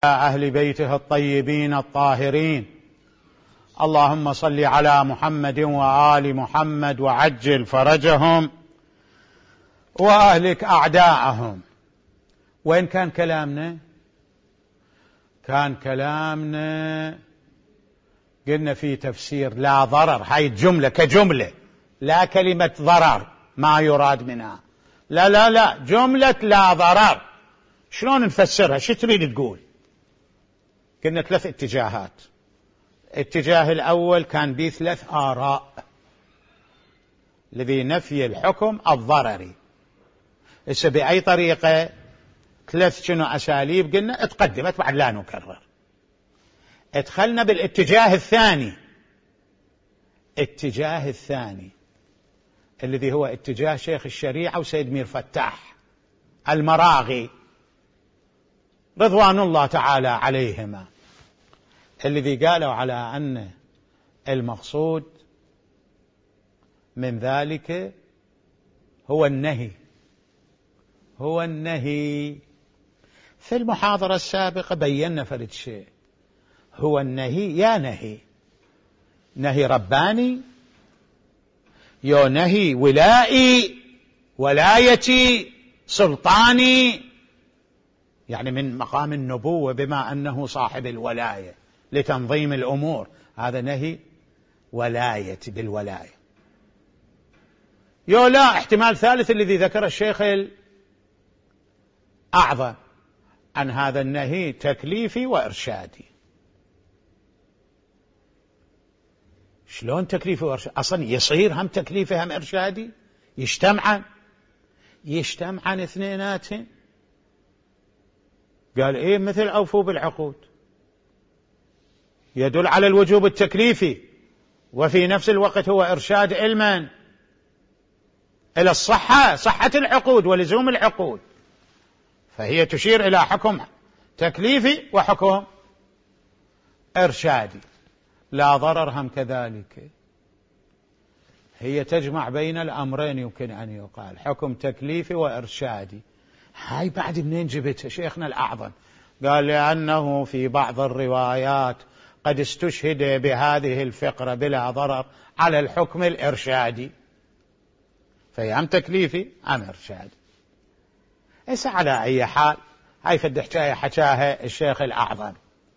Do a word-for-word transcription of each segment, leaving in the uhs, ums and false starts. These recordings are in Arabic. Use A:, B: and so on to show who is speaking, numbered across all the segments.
A: أهل بيته الطيبين الطاهرين. اللهم صل على محمد وآل محمد وعجل فرجهم وأهلك أعداءهم. وين كان كلامنا؟ كان كلامنا قلنا في تفسير لا ضرر، هاي الجملة كجملة، لا كلمة ضرر ما يراد منها، لا لا لا جملة لا ضرر. شلون نفسرها؟ شو تريد تقول؟ قلنا ثلاث اتجاهات. الاتجاه الأول كان به ثلاث آراء لذي نفي الحكم الضرري. إذا بأي طريقة ثلاث شنو أساليب قلنا اتقدمت بعد لا نكرر. ادخلنا بالاتجاه الثاني، اتجاه الثاني الذي هو اتجاه شيخ الشريعة وسيد مير فتاح المراغي رضوان الله تعالى عليهما، الذي قالوا على أن المقصود من ذلك هو النهي، هو النهي. في المحاضرة السابقة بينا فرد شيء، هو النهي يا نهي نهي رباني، يا نهي ولائي ولايتي سلطاني، يعني من مقام النبوة بما أنه صاحب الولاية لتنظيم الأمور، هذا نهي ولاية بالولاية. يو لا احتمال ثالث الذي ذكر الشيخ الأعظم عن هذا النهي تكليفي وإرشادي. شلون تكليفي وإرشادي؟ أصلا يصير هم تكليفي هم إرشادي؟ يجتمعان يجتمعان اثنيناتهم؟ قال إيه مثل أوفوا بالعقود، يدل على الوجوب التكليفي وفي نفس الوقت هو إرشاد علما إلى الصحة، صحة العقود ولزوم العقود، فهي تشير إلى حكم تكليفي وحكم إرشادي. لا ضرر هم كذلك، هي تجمع بين الأمرين، يمكن أن يقال حكم تكليفي وإرشادي. هاي بعد منين جبتها شيخنا الأعظم؟ قال لأنه في بعض الروايات قد استشهد بهذه الفقرة بلا ضرر على الحكم الإرشادي، فهي أم تكليفي أم إرشادي. إيش على أي حال هاي فد حكاية حكاها الشيخ الأعظم،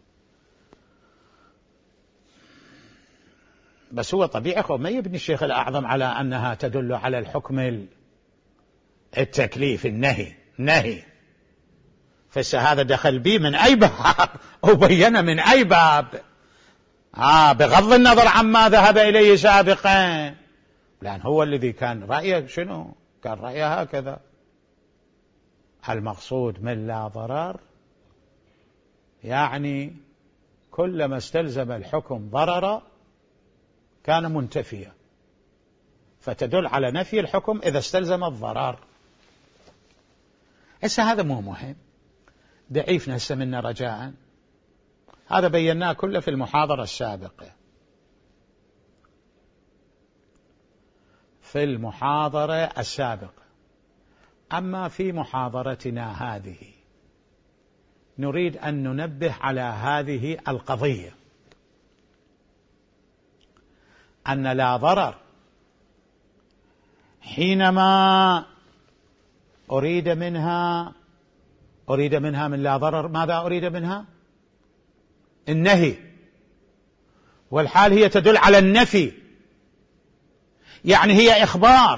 A: بس هو طبيعي خو ما يبني الشيخ الأعظم على أنها تدل على الحكم التكليف النهي نهي، فهذا دخل بي من أي باب وبين من أي باب، آه بغض النظر عما ذهب إليه سابقا، لأن هو الذي كان رأيه شنو؟ كان رأيه هكذا. المقصود من لا ضرر يعني كلما استلزم الحكم ضررا كان منتفيا، فتدل على نفي الحكم إذا استلزم الضرر. هسه هذا مو مهم، ضعيفنا هسه منا رجاء، هذا بيناه كله في المحاضرة السابقة. في المحاضرة السابقة أما في محاضرتنا هذه نريد أن ننبه على هذه القضية، أن لا ضرر حينما أريد منها أريد منها من لا ضرر، ماذا أريد منها؟ النهي، والحال هي تدل على النفي، يعني هي إخبار.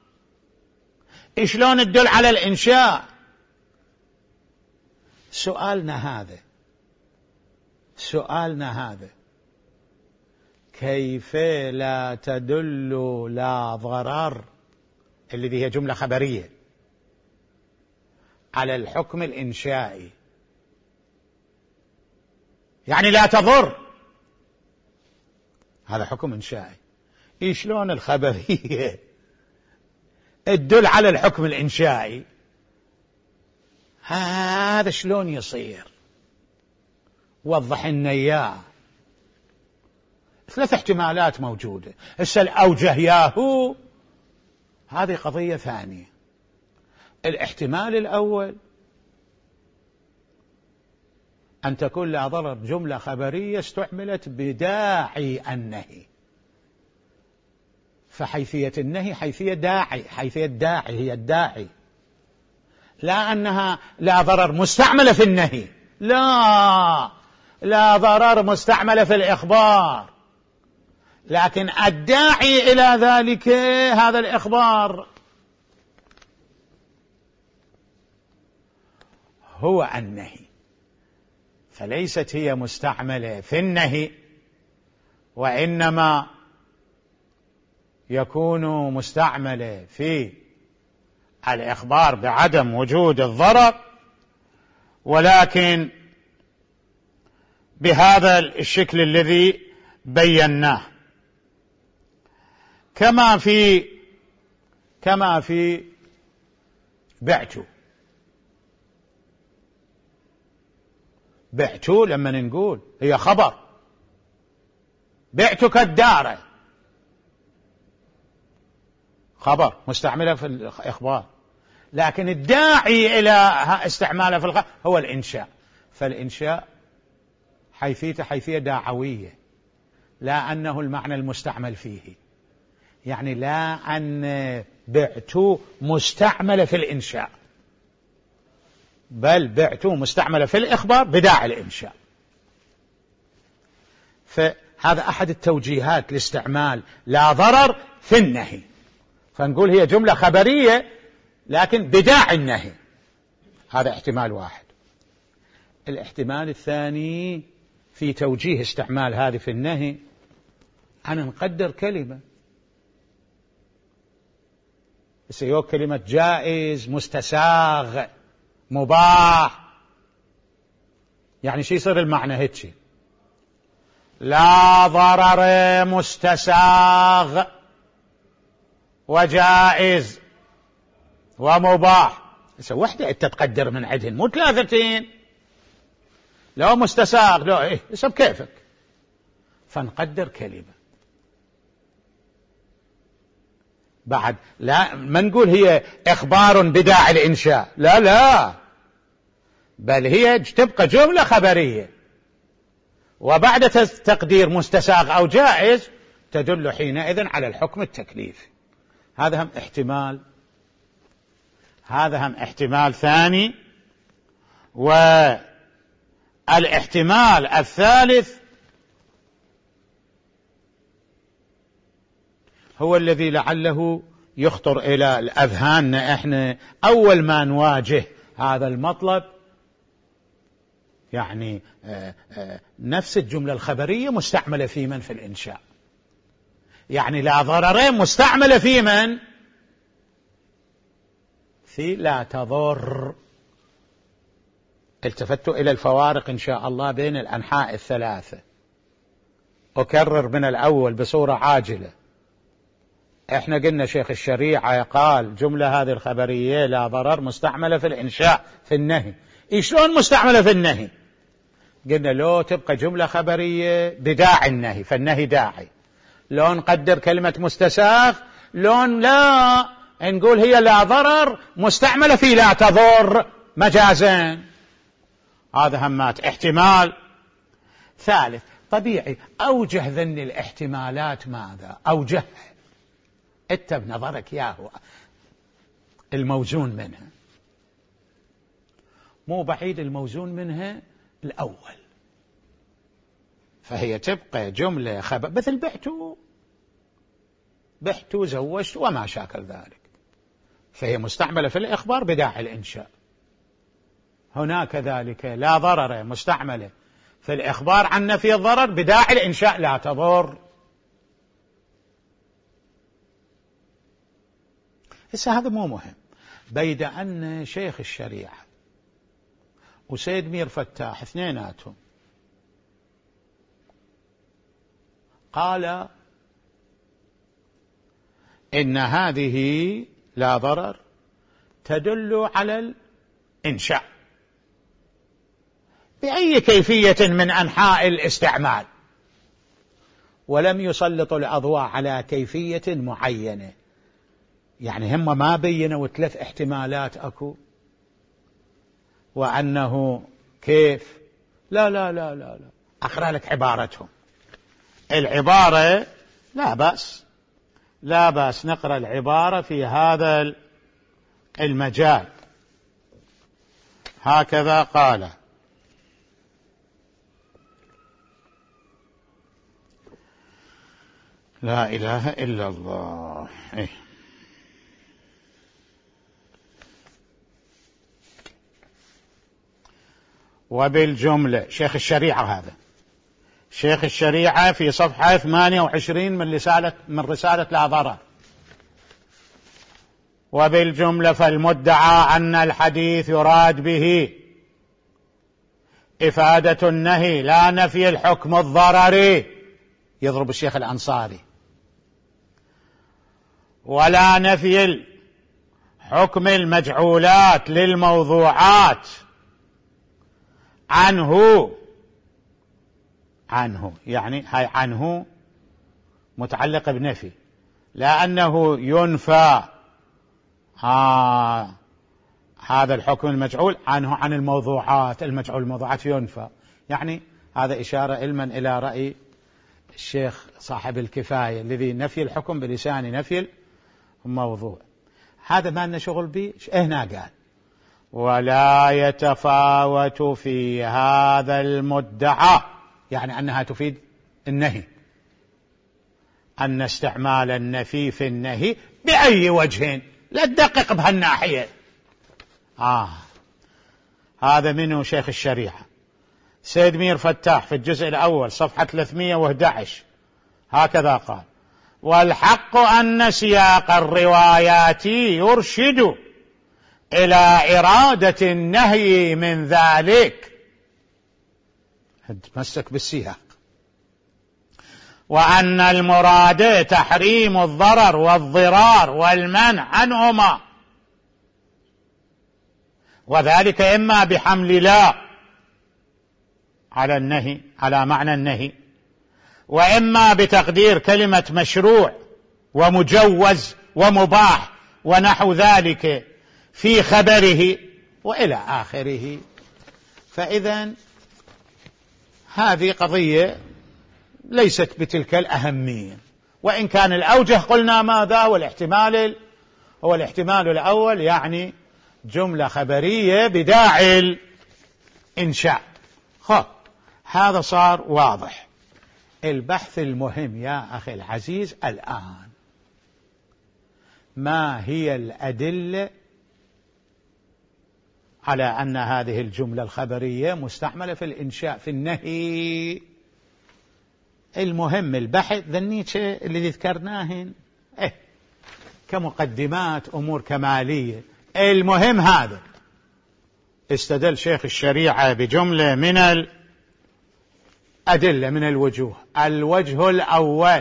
A: شلون تدل على الإنشاء؟ سؤالنا هذا سؤالنا هذا كيف لا تدل لا ضرر الذي هي جملة خبرية على الحكم الإنشائي، يعني لا تضر، هذا حكم إنشائي. شلون الخبرية تدل على الحكم الإنشائي؟ هذا شلون يصير؟ وضح لنا إياه. ثلاث احتمالات موجودة، هسه الأوجه ياهو هذه قضية ثانية. الاحتمال الأول أن تكون لا ضرر جملة خبرية استعملت بداعي النهي، فحيثية النهي حيثية داعي، حيثية داعي هي الداعي، لا أنها لا ضرر مستعملة في النهي، لا لا ضرر مستعملة في الإخبار، لكن الداعي إلى ذلك هذا الإخبار هو النهي، فليست هي مستعملة في النهي، وإنما يكون مستعملة في الإخبار بعدم وجود الضرر، ولكن بهذا الشكل الذي بيناه، كما في كما في بعت. بعت لما نقول هي خبر، بعتك الدار، خبر مستعملة في الإخبار، لكن الداعي إلى استعماله في الخبر هو الإنشاء، فالإنشاء حيثيته حيثية دعوية، لا أنه المعنى المستعمل فيه، يعني لا أن بعت مستعملة في الإنشاء، بل بعت مستعملة في الإخبار بداعي الإنشاء. فهذا أحد التوجيهات لاستعمال لا ضرر في النهي، فنقول هي جملة خبرية لكن بداعي النهي، هذا احتمال واحد. الاحتمال الثاني في توجيه استعمال هذه في النهي أن نقدر كلمة، سيو كلمة جائز، مستساغ، مباح، يعني شي يصير المعنى هيك: لا ضرر مستساغ وجائز ومباح. وحدة انت تقدر من عندهن مو ثلاثتين، لو مستساغ لو ايه اسم كيفك، فنقدر كلمة بعد. لا ما نقول هي إخبار بداعي الإنشاء، لا لا، بل هي تبقى جملة خبرية، وبعد تقدير مستساغ أو جائز تدل حينئذ على الحكم التكليفي. هذا هم احتمال، هذا هم احتمال ثاني. والاحتمال الثالث هو الذي لعله يخطر إلى الأذهان احنا أول ما نواجه هذا المطلب، يعني آآ آآ نفس الجملة الخبرية مستعملة في من في الإنشاء، يعني لا ضررين مستعملة في من في لا تضر. التفت إلى الفوارق إن شاء الله بين الأنحاء الثلاثة، أكرر من الأول بصورة عاجلة. احنا قلنا شيخ الشريعة قال جملة هذه الخبرية لا ضرر مستعملة في الإنشاء في النهي. شلون مستعملة في النهي؟ قلنا لو تبقى جملة خبرية بداعي النهي، فالنهي داعي، لو نقدر كلمة مستساغ، لون لا نقول هي لا ضرر مستعملة في لا تضر مجازا. هذا همات احتمال ثالث. طبيعي أوجه ذن الاحتمالات ماذا؟ أوجه انت بنظرك ياهو الموزون منها، مو بعيد الموزون منها الأول، فهي تبقى جملة خبر مثل بعت بعت زوجت وما شاكل ذلك، فهي مستعملة في الإخبار بداعي الإنشاء. هناك ذلك لا ضرر مستعملة في الإخبار عن نفي الضرر بداعي الإنشاء لا تضر. هسه هذا مو مهم، بيد أن شيخ الشريعة وسيد مير فتاح اثنيناتهم قال إن هذه لا ضرر تدل على الإنشاء بأي كيفية من أنحاء الاستعمال، ولم يسلطوا الأضواء على كيفية معينة. يعني هم ما بينوا ثلاث احتمالات أكو، وأنه كيف لا لا لا لا لا أقرأ لك عبارتهم. العبارة لا بأس، لا بأس نقرأ العبارة في هذا المجال. هكذا قال: لا إله إلا الله. إيه؟ وبالجملة شيخ الشريعة، هذا شيخ الشريعة في صفحة ثمانية وعشرين من رسالة من رسالة لا ضرر: وبالجملة فالمدعى أن الحديث يراد به إفادة النهي لا نفي الحكم الضرري، يضرب الشيخ الأنصاري، ولا نفي الحكم المجعولات للموضوعات عنه عنه يعني هاي عنه متعلقة بنفي، لأنه ينفى آه هذا الحكم المجعول عنه عن الموضوعات، المجعول الموضوعات ينفى. يعني هذا إشارة علما إلى رأي الشيخ صاحب الكفاية الذي نفي الحكم بلسان نفي الموضوع. هذا ما لنا شغل به. هنا قال: ولا يتفاوت في هذا المدعى، يعني أنها تفيد النهي، أن استعمال النفي في النهي بأي وجه، لا تدقق بهالناحية. آه هذا منه شيخ الشريعة سيد مير فتاح في الجزء الأول صفحة ثلاثمئة وأحد عشر، هكذا قال: والحق أن سياق الروايات يرشد إلى إرادة النهي من ذلك، تمسك بالسياق، وأن المراد تحريم الضرر والضرار والمنع عنهما، وذلك إما بحمل لا على النهي على معنى النهي، وإما بتقدير كلمة مشروع ومجوز ومباح ونحو ذلك في خبره وإلى آخره. فإذا هذه قضية ليست بتلك الأهمية، وإن كان الأوجه قلنا ماذا هو الاحتمال هو الاحتمال الأول، يعني جملة خبرية بداعي الإنشاء. خب هذا صار واضح. البحث المهم يا أخي العزيز الآن: ما هي الأدلة على أن هذه الجملة الخبرية مستعملة في الإنشاء في النهي؟ المهم البحث ذنيتش اللي ذكرناهن إيه كمقدمات أمور كمالية. المهم هذا. استدل شيخ الشريعة بجملة من الأدلة من الوجوه. الوجه الأول،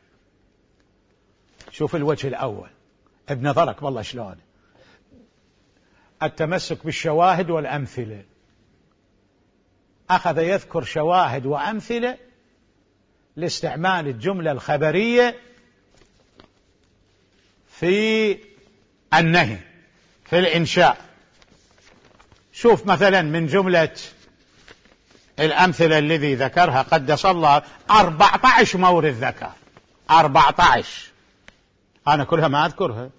A: شوف الوجه الأول بنظرك والله شلون: التمسك بالشواهد والأمثلة. أخذ يذكر شواهد وأمثلة لاستعمال الجملة الخبرية في النهي في الإنشاء. شوف مثلا من جملة الأمثلة الذي ذكرها قدس الله أربعة عشر مورد ذكر، أربعة عشر، أنا كلها ما أذكرها: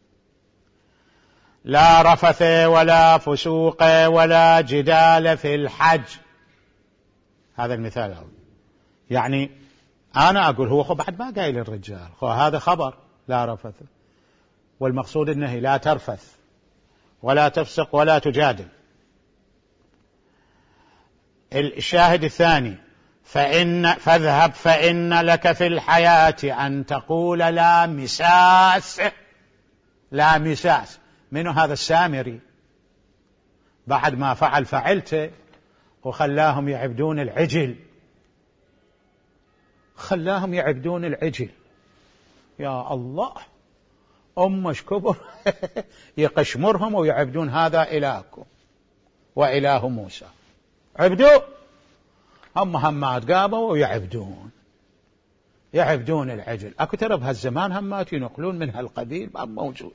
A: لا رفث ولا فسوق ولا جدال في الحج. هذا المثال هو. يعني أنا أقول هو بعد ما قايل الرجال، هذا خبر لا رفث، والمقصود النهي لا ترفث ولا تفسق ولا تجادل. الشاهد الثاني: فإن فاذهب فإن لك في الحياة أن تقول لا مساس. لا مساس منه هذا السامري بعد ما فعل فعلته وخلاهم يعبدون العجل، خلاهم يعبدون العجل. يا الله، أمش كبر يقشمرهم ويعبدون هذا إلهكم وإله موسى. عبدوا هم همات قاموا ويعبدون يعبدون العجل. أكو ترى بهالزمان همات ينقلون من هالقبيل ما موجود.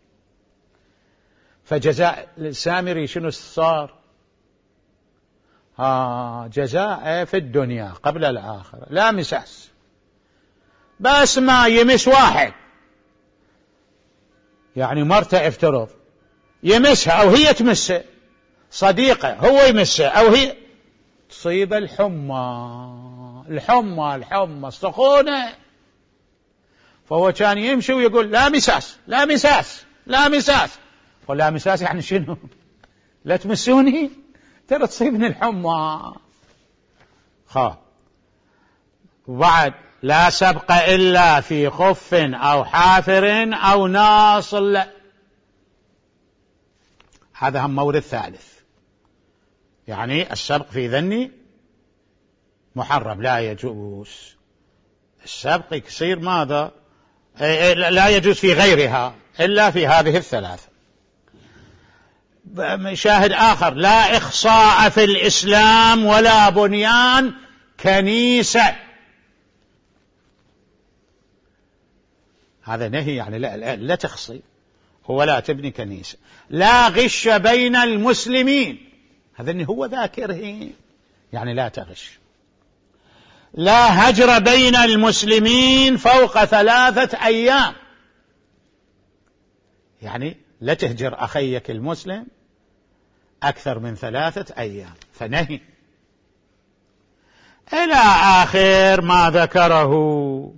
A: فجزاء السامري شنو صار؟ ها جزاء في الدنيا قبل الآخرة، لا مساس، بس ما يمس واحد، يعني مرته افترض يمسها أو هي تمسه، صديقه هو يمسه أو هي، تصيب الحمى الحمى الحمى السخونة، فهو كان يمشي ويقول لا مساس لا مساس لا مساس، قل لا مساس يعني شنو؟ لا تمسوني ترى تصيبني الحمى. خا وبعد لا سبق إلا في خف أو حافر أو ناصل، هذا هم مورد ثالث، يعني السبق في ذني محرم لا يجوز، السبق يصير ماذا؟ لا يجوز في غيرها إلا في هذه الثلاثة. شاهد آخر، لا إخصاء في الإسلام ولا بنيان كنيسة، هذا نهي يعني لا, لا, لا تخصي ولا تبني كنيسة. لا غش بين المسلمين، هذا اللي هو ذاكره يعني لا تغش. لا هجر بين المسلمين فوق ثلاثة أيام، يعني لا تهجر أخيك المسلم أكثر من ثلاثة أيام، فنهي إلى آخر ما ذكره.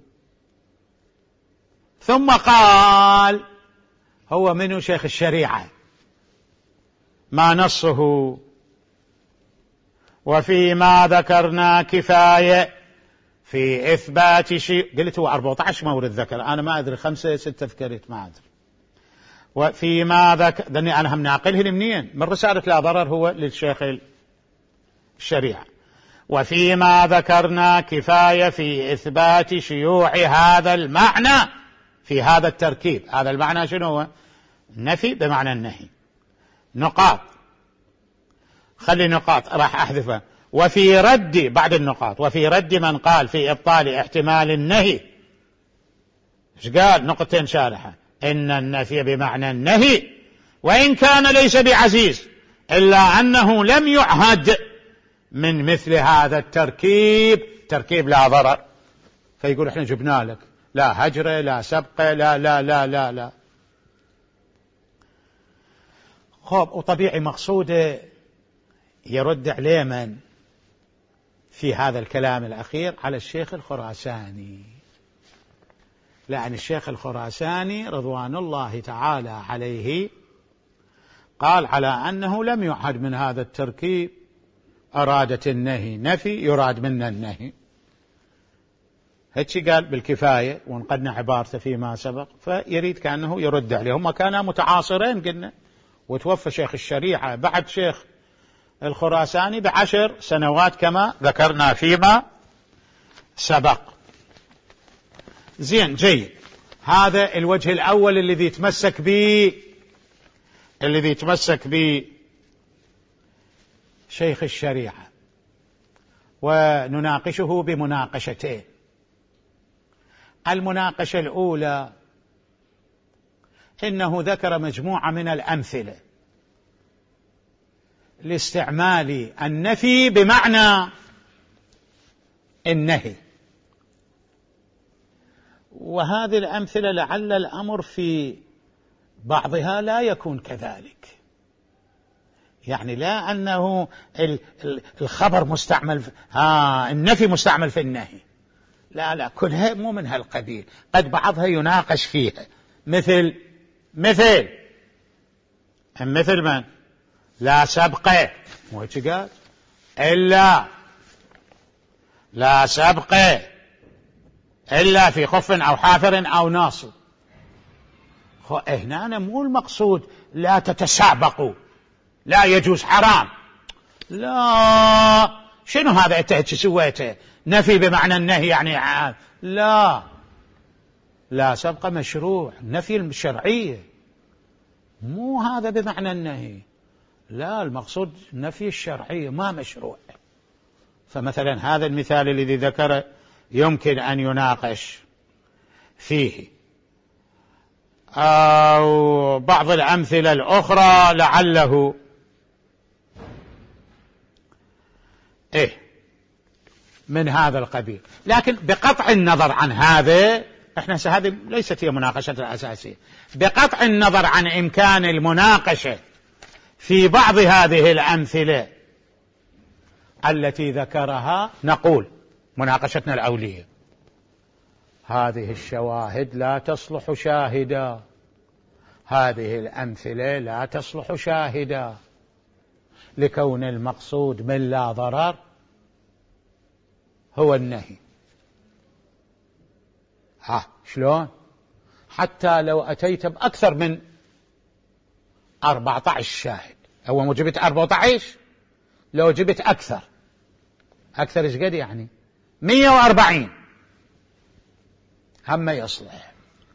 A: ثم قال هو منه شيخ الشريعة ما نصه، وفيما ذكرنا كفاية في إثبات شيء، قلت هو أربعة عشر مورد ذكر، أنا ما أدري خمسة ستة ذكرت ما أدري. وفيما ذكر ذني أنا هم ناقله منين؟ من رسالة لا ضرر هو للشيخ الشريعة. وفيما ذكرنا كفاية في إثبات شيوع هذا المعنى في هذا التركيب. هذا المعنى شنو هو؟ النفي بمعنى النهي. نقاط، خلي نقاط راح أحذفها. وفي رد بعد النقاط، وفي رد من قال في إبطال احتمال النهي، ايش قال؟ نقطتين شارحة، إن النفي بمعنى النهي وإن كان ليس بعزيز إلا أنه لم يعهد من مثل هذا التركيب، تركيب لا ضرر، فيقول احنا جبنا لك لا هجر لا سبق لا لا لا لا لا. خب وطبيعي مقصوده يرد عليه من في هذا الكلام الأخير؟ على الشيخ الخراساني، لأن الشيخ الخراساني رضوان الله تعالى عليه قال على أنه لم يعهد من هذا التركيب، أرادت النهي نفي يراد منه النهي، هيك قال بالكفاية، ونقدنا عبارته فيما سبق، فيريد كأنه يرد عليه. هم كانا متعاصرين قلنا، وتوفى شيخ الشريعة بعد شيخ الخراساني بعشر سنوات كما ذكرنا فيما سبق. زين جيد، هذا الوجه الأول الذي يتمسك به الذي يتمسك به شيخ الشريعة، ونناقشه بمناقشتين. المناقشة الأولى إنه ذكر مجموعة من الأمثلة لاستعمال النفي بمعنى النهي، وهذه الأمثلة لعل الأمر في بعضها لا يكون كذلك، يعني لا أنه الخبر مستعمل ها النفي مستعمل في النهي، لا لا كلها مو من هالقبيل، قد بعضها يناقش فيها، مثل مثل مثل من لا سبق، مو هيك قال؟ إلا لا سبق إلا في خف أو حافر أو ناصب. هنا مو المقصود لا تتسابقوا، لا يجوز حرام، لا شنو هذا انت هيك سويته؟ نفي بمعنى النهي يعني عاد. لا لا سبق مشروع، نفي الشرعية، مو هذا بمعنى النهي، لا المقصود نفي الشرعية ما مشروع. فمثلا هذا المثال الذي ذكره يمكن أن يناقش فيه، أو بعض الأمثلة الأخرى لعله إيه من هذا القبيل. لكن بقطع النظر عن هذا، احنا هذه ليست هي مناقشة الأساسية، بقطع النظر عن إمكان المناقشة في بعض هذه الأمثلة التي ذكرها، نقول مناقشتنا الأولية هذه الشواهد لا تصلح شاهدا، هذه الأمثلة لا تصلح شاهدا، لكون المقصود من لا ضرر هو النهي. ها شلون؟ حتى لو أتيت بأكثر من أربعة عشر شاهد، أول ما جبت أربعة عشر، لو جبت أكثر أكثر إيش قد يعني؟ مئة وأربعين هم يصلح.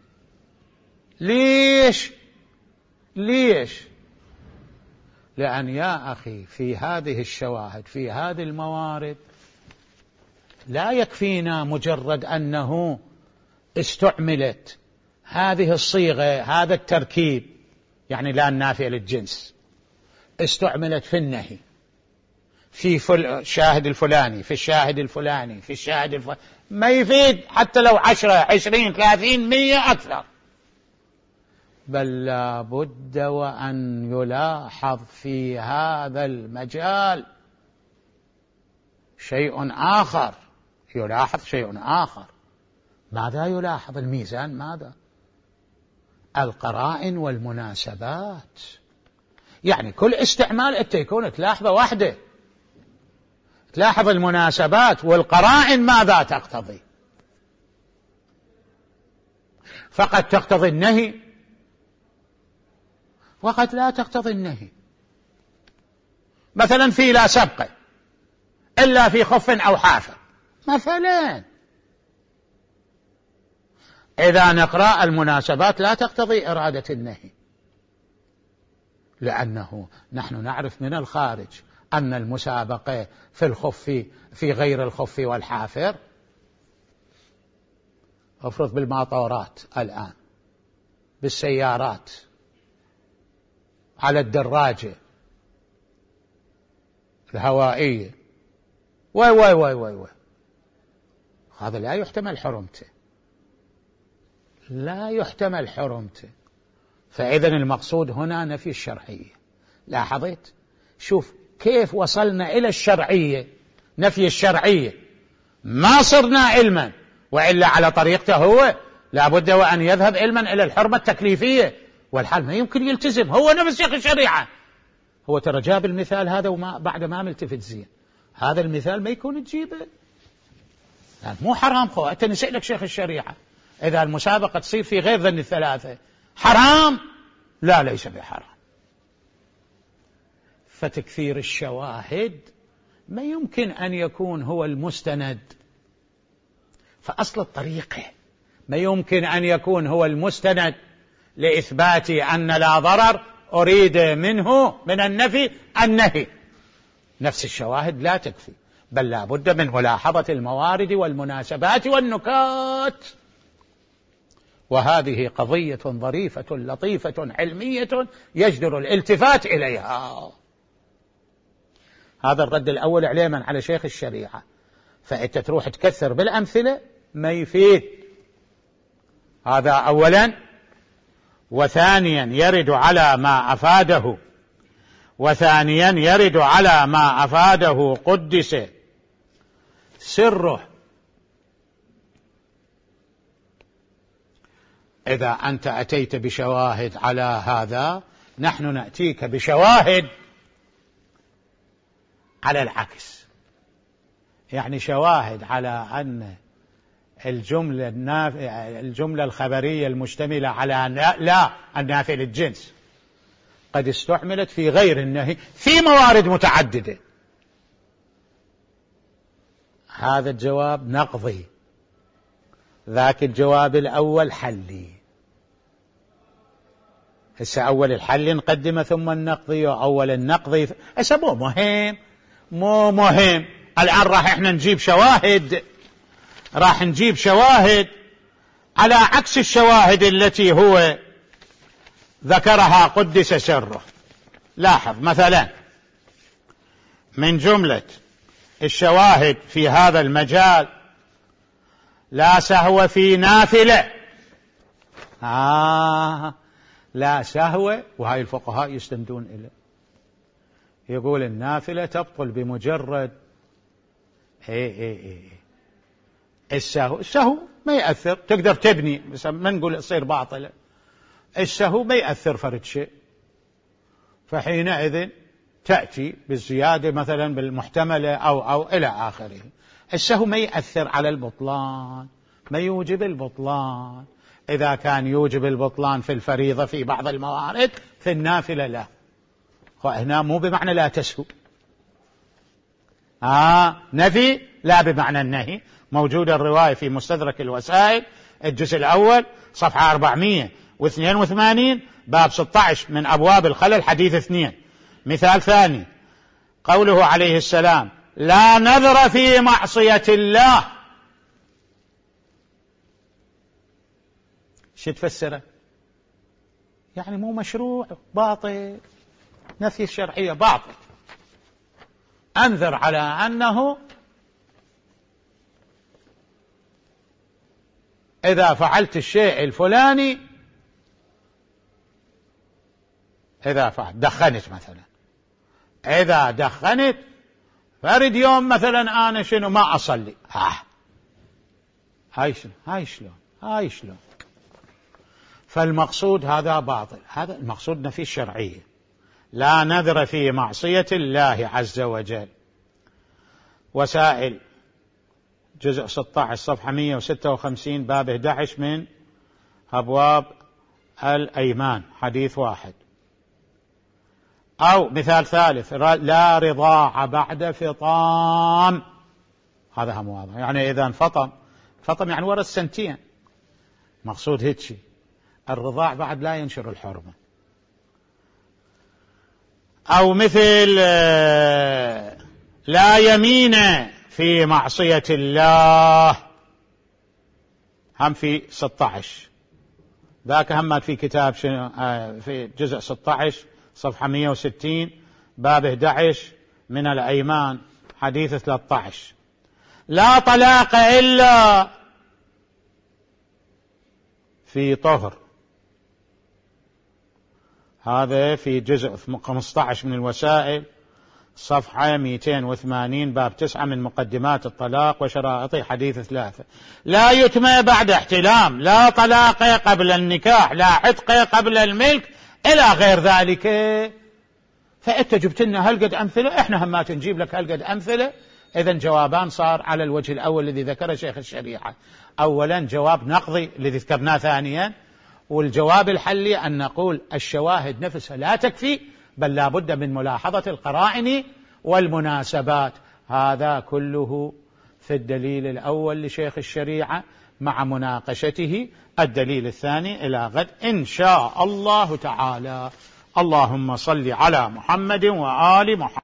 A: ليش؟ ليش؟ لأن يا أخي في هذه الشواهد في هذه الموارد لا يكفينا مجرد أنه استعملت هذه الصيغة، هذا التركيب، يعني لا النافية للجنس، استعملت في النهي في الشاهد الفلاني في الشاهد الفلاني في الشاهد الفلاني، ما يفيد حتى لو عشرة عشرين ثلاثين مية أكثر، بل لا بد وأن يلاحظ في هذا المجال شيء آخر. يلاحظ شيء آخر. ماذا يلاحظ؟ الميزان. ماذا؟ القرائن والمناسبات. يعني كل استعمال أنت يكون تلاحظه واحدة، تلاحظ المناسبات والقرائن ماذا تقتضي. فقد تقتضي النهي وقد لا تقتضي النهي. مثلا في لا سبق إلا في خف أو حافر مثلا، إذا نقرأ المناسبات لا تقتضي إرادة النهي، لأنه نحن نعرف من الخارج أن المسابقة في الخف في غير الخف والحافر، أفرض بالماطورات الآن، بالسيارات، على الدراجة الهوائية، واي واي واي واي واي هذا لا يحتمل حرمته، لا يحتمل حرمته. فإذن المقصود هنا نفي الشرعية. لاحظت؟ شوف كيف وصلنا إلى الشرعية، نفي الشرعية، ما صرنا علما، وإلا على طريقته هو لابد وأن يذهب علما إلى الحرمة التكليفية، والحال ما يمكن يلتزم، هو نفس شيخ الشريعة. هو ترى جاب المثال هذا وما بعد ما ملتفت زين، هذا المثال ما يكون تجيبه، يعني مو حرام. خو أنت نسألك شيخ الشريعة إذا المسابقة تصير في غير ذن الثلاثة حرام؟ لا، ليس بحرام. فتكثير الشواهد ما يمكن أن يكون هو المستند، فأصل الطريقة ما يمكن أن يكون هو المستند لإثبات أن لا ضرر أريد منه من النفي النهي. نفس الشواهد لا تكفي، بل لا بد من ملاحظة الموارد والمناسبات والنكات، وهذه قضية ظريفة لطيفة علمية يجدر الالتفات إليها. هذا الرد الأول عليما على شيخ الشريعة. فأنت تروح تكثر بالأمثلة ما يفيد، هذا أولا. وثانيا يرد على ما أفاده وثانيا يرد على ما أفاده قدس سره. إذا أنت أتيت بشواهد على هذا، نحن نأتيك بشواهد على العكس، يعني شواهد على أن الجملة الجملة الخبرية المشتملة على لا النافية للجنس قد استعملت في غير النهي في موارد متعددة. هذا الجواب نقضي، ذاك الجواب الأول حلي. هسه أول الحلي نقدمه ثم النقضي، وأول النقضي هسه مو مهم مو مهم الآن راح احنا نجيب شواهد، راح نجيب شواهد على عكس الشواهد التي هو ذكرها قدس سره. لاحظ مثلا من جملة الشواهد في هذا المجال: لا سهو في نافلة. آه لا سهو، وهاي الفقهاء يستندون إليه، يقول النافلة تبطل بمجرد اي اي اي السهو. السهو ما يأثر، تقدر تبني، بس ما نقول تصير باطلة. السهو ما يأثر فرد شيء، فحينئذ تأتي بالزيادة مثلا بالمحتملة أو أو إلى آخره. السهو ما يأثر على البطلان، ما يوجب البطلان. إذا كان يوجب البطلان في الفريضة في بعض الموارد، في النافلة لا. هنا مو بمعنى لا تسهو، آه نفي لا بمعنى النهي. موجودة الرواية في مستدرك الوسائل الجزء الأول صفحة أربعمائة واثنين وثمانين باب ستة عشر من أبواب الخلل حديث اثنين. مثال ثاني قوله عليه السلام: لا نذر في معصية الله. شو تفسره؟ يعني مو مشروع، باطل، نفي الشرعية باطل. أنذر على أنه إذا فعلت الشيء الفلاني، إذا فعلت دخنت مثلا، إذا دخنت فرد يوم مثلا أنا شنو ما أصلي. ها هاي شنو هاي شلون هاي شلون فالمقصود هذا باطل. هذا المقصود نفي الشرعية. لا نذر في معصية الله عز وجل. وسائل جزء ستة عشر صفحة مئة وستة وخمسين باب أحد عشر من أبواب الأيمان حديث واحد. أو مثال ثالث: لا رضاع بعد فطام. هذا هم واضح، يعني إذا انفطم، فطم يعني ورا السنتين، مقصود هيك. الرضاع بعد لا ينشر الحرمة. أو مثل لا يمين في معصية الله، هم في ستة عشر. ذاك هم في كتاب في جزء ستة عشر صفحة مئة وستين باب أحد عشر من الأيمان حديث ثلاثة عشر. لا طلاق إلا في طهر. هذا في جزء خمسة عشر من الوسائل صفحة مئتين وثمانين باب تسعة من مقدمات الطلاق وشرائطه حديث ثلاثة. لا يتم بعد احتلام، لا طلاق قبل النكاح، لا عتق قبل الملك، إلى غير ذلك. فأنت جبت لنا هالقد أمثلة، إحنا هم ما تنجيب لك هالقد أمثلة. إذن جوابان صار على الوجه الأول الذي ذكره شيخ الشريعة. أولا جواب نقضي الذي ذكرناه ثانيا، والجواب الحلي أن نقول الشواهد نفسها لا تكفي، بل لا بد من ملاحظة القرائن والمناسبات. هذا كله في الدليل الأول لشيخ الشريعة مع مناقشته الدليل الثاني إلى غد إن شاء الله تعالى. اللهم صل على محمد وآل محمد.